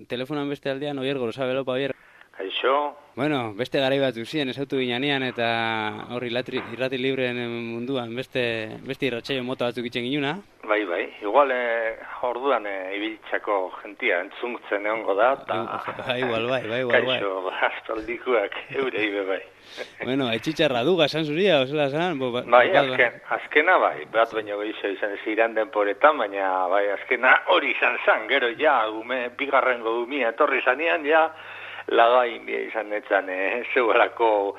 telefonan beste aldean, Oier Gorosabel, opa, Oier. Kaixo. Bueno, beste garai batzu ziren, esautu ginean eta hor irrati libreen munduan beste irratsaio mota batzuk itzen ginuna. Bai, igual orduan ibiltzako jentia entzuntzen egongo da. Igual bai. Kaixo, aspaldikuak eurei bai. Bueno, etxitxarra duga esan zuria, osela esan? Bai, azkena bai, bat baino gehiago izan ziran denporetan, baina bai, azkena hori izan zan, gero ja, bigarrengo umia etorri zanean, ja, lagai izan netzan, zeuelako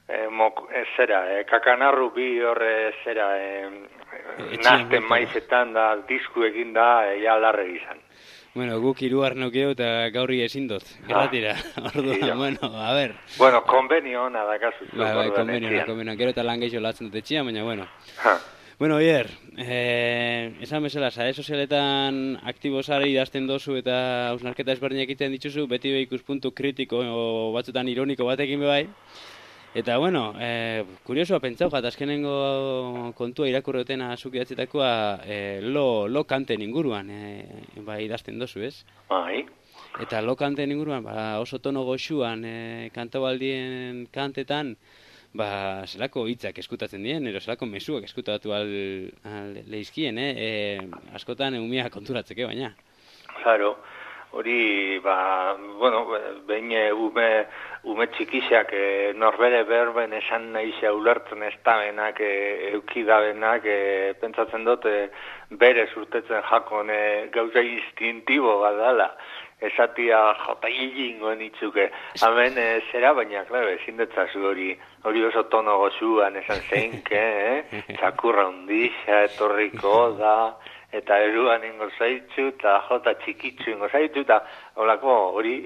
kakanarru bi horre zera nazten maizetan da, disku egin da, ja larre izan. Bueno, guk hirugar neukio eta gaurri ezin dut, erratira, orduan, bueno, a ver. Bueno, konbenio hona da kasu. Bai, konbenio, gero eta lan gehiago latzen dut etxia, baina, bueno. Bueno, Oier, esan bezala, sare sozialetan aktibo zara idazten dozu eta hausnarketa ezberdinak egiten dituzu, beti ikuspuntu kritiko o batzutan ironiko batekin bai. Eta, bueno, kuriosoa pentsau jat, azkenengo kontua irakurretena zuk idatzitakoa lo kanten inguruan idazten dozu, ez? Bai. Eta lo kanten inguruan, oso tono goxuan kantabaldien kantetan, zelako hitzak eskutatzen dien, ero zelako mezuak eskutatu leizkien, askotan umia konturatzeke baina. Claro, hori, bueno, behin ume txikisak norbere berben esan nahi ulertzen ez dabenak, eukidabenak, pentsatzen dut, bere urtetzen jakon gauza instintibo bat dala. Esatia jota hilingoen itzuke. Hemen zera, baina, klaro, ezin detzazu hori oso tono gozuan esan zeinke, txakurra hundixa, etorriko da, eta eruan ingo zaitzu, eta jota txikitzu ingo zaitzu, eta hori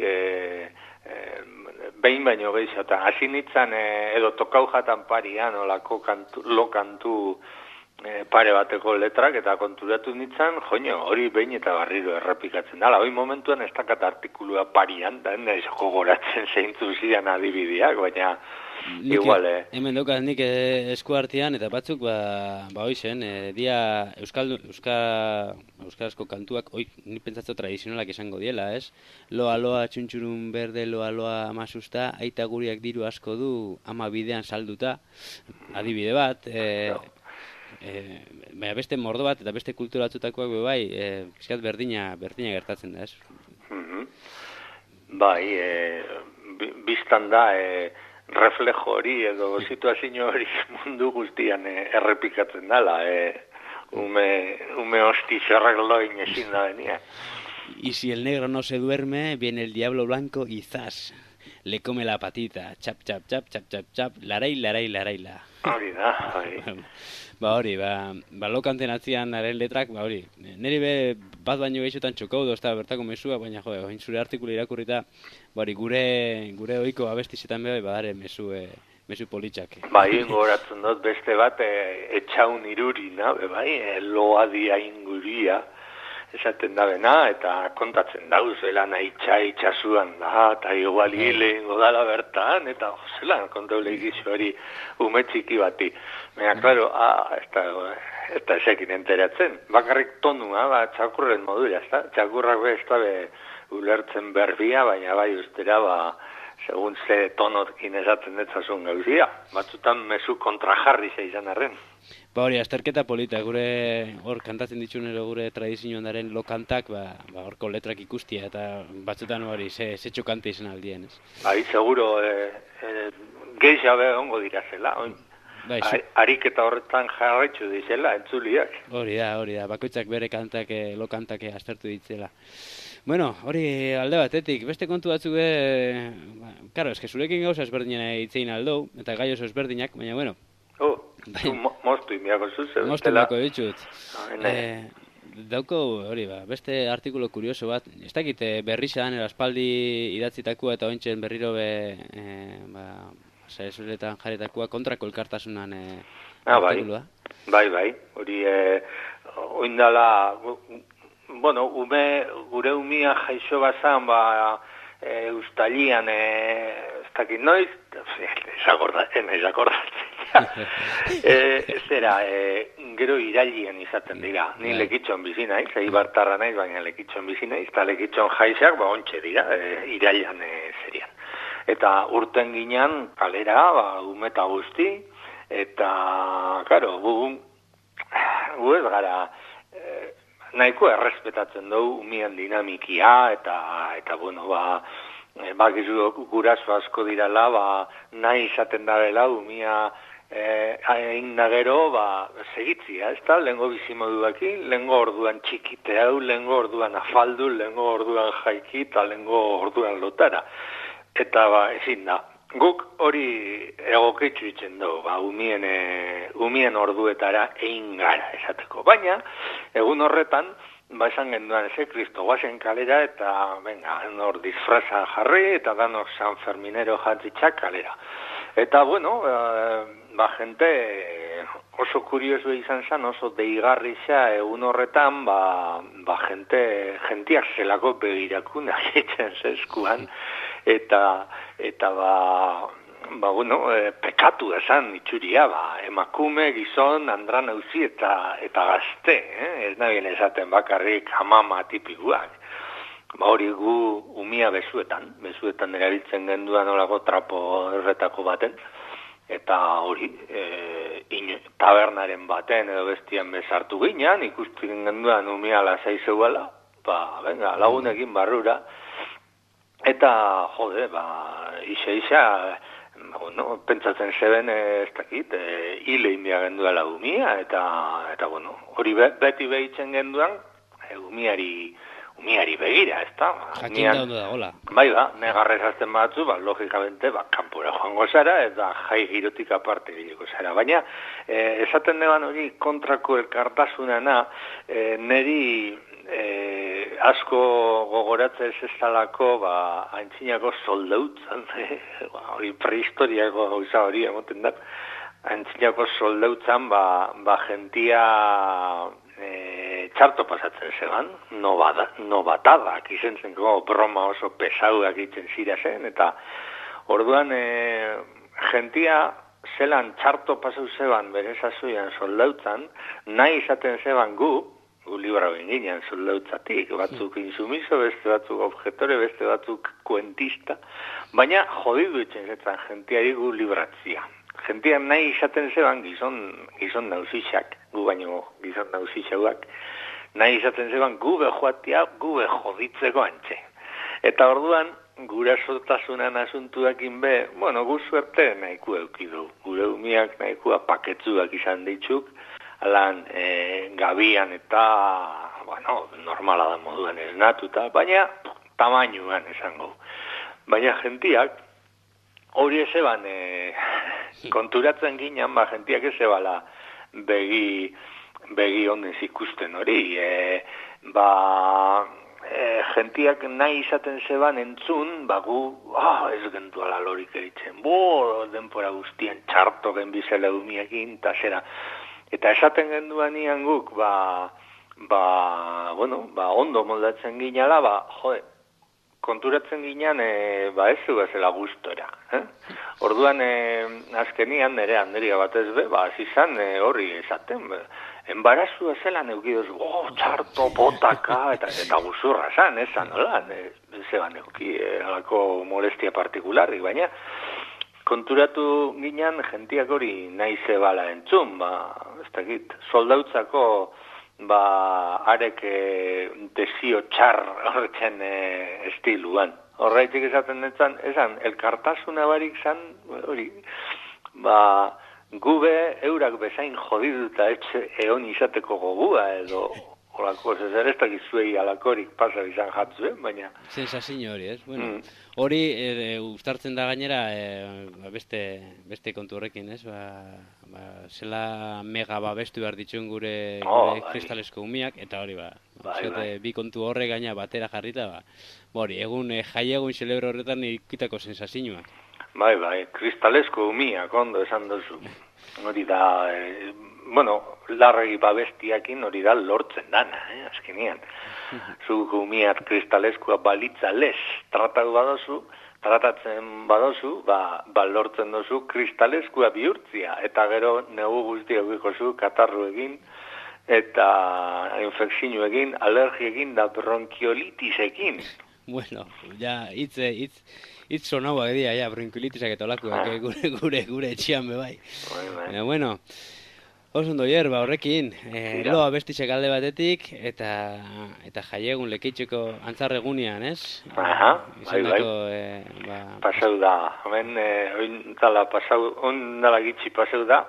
behin baino gehiago, eta hasi nintzen edo tokau jatan parian, lo kantu pare bateko letrak eta konturatu nintzen, hori behin eta barriro errepikatzen dala. Hoi momentuan ez dakat artikulua parian, da ez gogoratzen zeintzu zidan adibideak, baina igual, Hemen daukat nik eskuartean eta batzuk, hoizen, dia euskarazko kantuak, nik pentsatzo tradizionalak esango diela, ez? Loa txuntxurun berde, loa amasusta, aita guriak diru asko du, ama bidean salduta, adibide bat, baina beste mordo bat eta beste kultura batzutakoak pixkat berdina gertatzen da, ez? Bai, biztan da reflejo hori edo situazio hori mundu guztian errepikatzen dala, ume hosti zerrak loin ezin da benia. Y si el negro no se duerme, viene el diablo blanco y zas, le come la patita, chap, chap, chap, chap, chap, chap, larai, larai, larai, la. Hori da, hori. Lo kanten atzian haren letrak, hori. Neri bat baino gehiotan txokau dozta bertako mesua, baina hain zure artikula irakurrita, gure oiko abestizetan badare mesu politxak. Bai, goratzen dut beste bat etxaun irurina, loa dia inguria, esaten da bena, eta kontatzen dauzela nahi itxasuan da, eta igual hile ingo dala bertan, eta zelan kontaule egizu hori ume txiki bati. Baina, klaro, ez da esekin enteratzen. Bakarrik tonua, txakurren modura, ez da? Txakurrak ez da ulertzen berbia, baina bai ustera, segun ze tonokin esaten detzazun gauzia. Batzutan mezu kontrajarri izan arren. Azterketa polita, gure hor kantatzen ditxunero gure tradizioan daren lo kantak, horko letrak ikustia, eta batzutan hori zetxo kante izan aldien, ez? Bai, seguro, gehiago ongo dira zela, ariketa horretan jarraitzu dizela, entzuliak. Hori da, bakoitzak bere kantak, lo kantak aztertu ditzela. Bueno, hori alde batetik, beste kontu batzuk, karo, eske zurekin gauza ezberdinen hitzein aldou, eta gai oso ezberdinak, baina, bueno. Moztu imiako zuzen. Moztu imiako ditut. Dauko, hori beste artikulo kurioso bat, ez dakit berrizan, eraspaldi idatzitakoa eta ointxen berriro saresoletan jarritakoa kontrako elkartasunan artikulua. Bai, hori oindala, bueno, gure umia jaixo bazan, Eustalian, ez dakit noiz, ez akordatzen, Zera, gero irailian izaten dira. Ni Lekitxon bizi naiz, Eibartarra naiz, baina Lekitxon bizi naiz, eta Lekitxon jaizeak, ontxe dira, irailan zerian. Eta urten ginean, kalera, umeta guzti, eta, karo, gu ez gara, nahiko errespetatzen dugu umien dinamikia, eta bueno, bakizu guraso asko dirala, nahi izaten darela umia hain nagero, segitzia, ez da, lehengo bizimoduakin, lehengo orduan txikite hau, lehengo orduan afaldu, lehengo orduan jaiki, eta lehengo orduan lotara. Eta ezin da. Guk hori egokitzu itzen dugu, umien orduetara egin gara esateko. Baina, egun horretan, esan genduan, Kristo guazen kalera, eta, venga, hor disfraza jarri, eta danok San Ferminero jatzitzak kalera. Eta, bueno, gente oso kurioso izan zen, oso deigarriza egun horretan, gentiak zelako begirakun agitzen zeskuan, eta bueno, pekatu esan itxuria, emakume, gizon, andra nauzi eta gazte, ez nabien esaten bakarrik amama tipikuak. Hori gu umia bezuetan erabiltzen genduan olako trapo erretako baten, eta hori, tabernaren baten edo bestian bezartu ginean, ikusten genduan umia lasai zeuela, venga, lagunekin barrura, eta, jode, isa, bueno, pentsatzen zeben, ez dakit, hile inbia genduela umia, eta bueno, hori beti behitzen genduan, umiari begira, ez da? Jakin daundu da, hola. Bai negarrez azten batzu, logikamente, kanpora joango zara, eta jai girotik aparte bileko zara. Baina, esaten deban hori kontrako elkartasunana, neri asko gogoratzen ez talako, antzinako soldautzan, hori prehistoriako gauza hori emoten da, antzinako soldautzan, gentia txarto pasatzen zeban, nobatadak izen zen, broma oso pesauak itzen zira zen, eta orduan gentia zelan txarto pasau zeban bere zazuian soldautzan, nahi izaten zeban gu libra benginean soldautzatik, batzuk insumiso, beste batzuk objetore, beste batzuk kuentista, baina jodidu itzen zetan gentiari gu libratzia. Gentia nahi izaten zeban gizon nauzixak, gu baino gizon nauzixauak, nahi izaten zeban gube joatia, gube joditzeko antxe. Eta orduan, gurasotasunan asuntuakin bueno, gu suerte nahiko eukidu. Gure umiak nahikoa paketzuak izan ditzuk, alan gabian eta, bueno, normala da moduan esnatuta, baina tamainuan esango. Baina gentiak, hori ezeban konturatzen ginen, gentiak ezebala begi honez ikusten hori. Gentiak nahi izaten zeban entzun, gu ez gentuala lorik eritzen, denpora guztien txarto genbizela umiekin, eta zera. Eta esaten genduan ian guk, ondo moldatzen ginala, jode, konturatzen ginean, ez zela gustora. Orduan, azkenian, nire handeria batez azizan horri esaten, enbarazua zelan eukidozu, txarto, potaka, eta guzurra esan, nola, zeban euki, alako molestia partikularri, baina, konturatu ginean, gentiak hori nahi zebala entzun, ez dakit, soldautzako, arek desio txar horretzen estiluan. Horreitik esaten esan, elkartasuna barik zan, hori, gube eurak bezain jodiduta egon izateko gogua, edo horako, ez dakizuei alakorik pasa izan jatzuen, baina... Sensazio hori, ez? Bueno, hori uztartzen da gainera beste kontu horrekin, ez? Zela mega babestu behar dituen gure kristalesko umiak, eta hori bi kontu horre gaina batera jarrita, hori, jaiegun zelebro horretan ikitako sensazioak. Bai, kristalesko umiak, ondo esan duzu. Hori da, larregi babestiakin hori da lortzen dana, azkenean. Zuk umiak kristaleskua balitza lez tratatu badozu, tratatzen badozu, lortzen dozu kristalezkoa bihurtzia, eta gero negu guzti egikozu katarru egin, eta infekzio egin, alergia egin, da bronkiolitis egin. Bueno, ja, hitz sonauak dira, ja, bronkiolitisak eta olakoak gure etxian bebai. Bueno, oso ondo hierba horrekin, loa bestisek alde batetik, eta jaiegun lekeitxeko antzarregunean, ez? Aha, bai. Pasau da, hemen, ondala gitxi pasau da,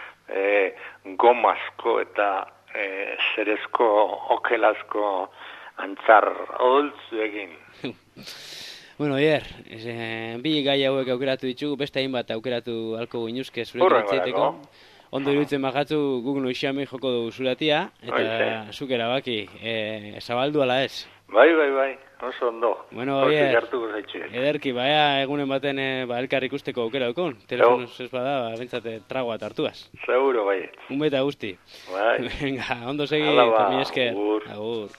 gomazko eta zerezko okelazko antzar holtzu egin. Bueno, Oier, bi gai hauek aukeratu ditugu, beste hainbat aukeratu alko guinuzke zurekin etxeiteko. Ondo iruditzen bajatzu guk noixamei joko dugu zuratia, eta zuk erabaki, zabaldu ala ez? Bai, oso ondo. Bueno, Oier, ederki, egunen baten elkar ikusteko aukera dukun. Telefonoz ez bada, bentsate tragoa hartuaz. Seguro, bai. Un beta guzti. Bai. Venga, ondo segi, eta mi esker. Agur.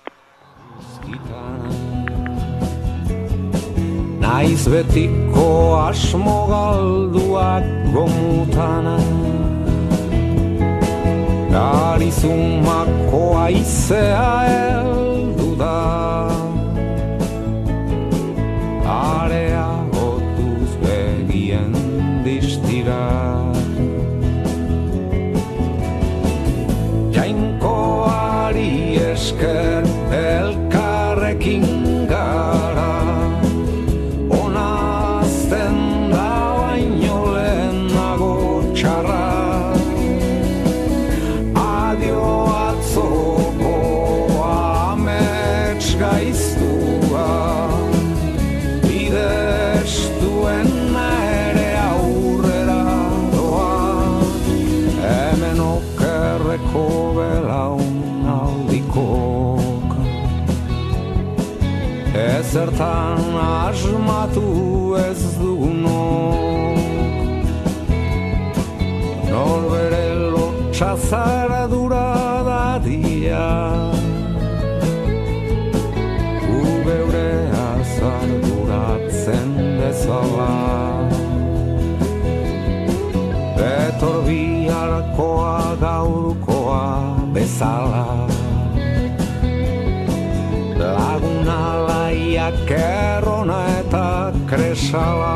Naiz betiko asmo galduak gomutana, Garizumako aizea heldu da, areagotuz begien distira. Jainkoari esker elkarrekin gara, onazten da baino lehenago txarra. Adio atzoko amets gaiztua, bidestuen ere aurrera doa, hemen okerreko belaunaldikoka. Ezertan asmatu ez dugunok, norbere lotxazara duradadia, beure azar duratzen bezala. Betor biharkoa gaurkoa bezala, laguna laiak errona eta kresala.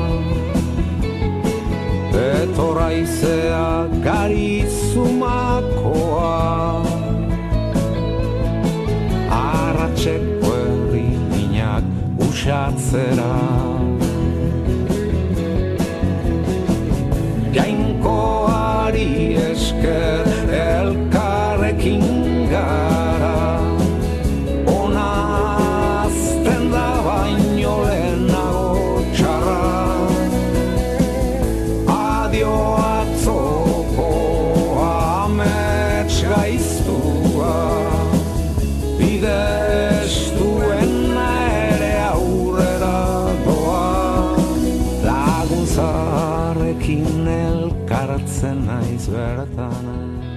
Betor aizea garizumakoa, arratxeko herri minak usatzera. Jainkoari esker elkarrekin gara, onazten da baino lehenago txarra. Adio atzoko amets gaiztua, bidestuen ere aurrera doa, laguntzarrekin elkartzen naiz bertan.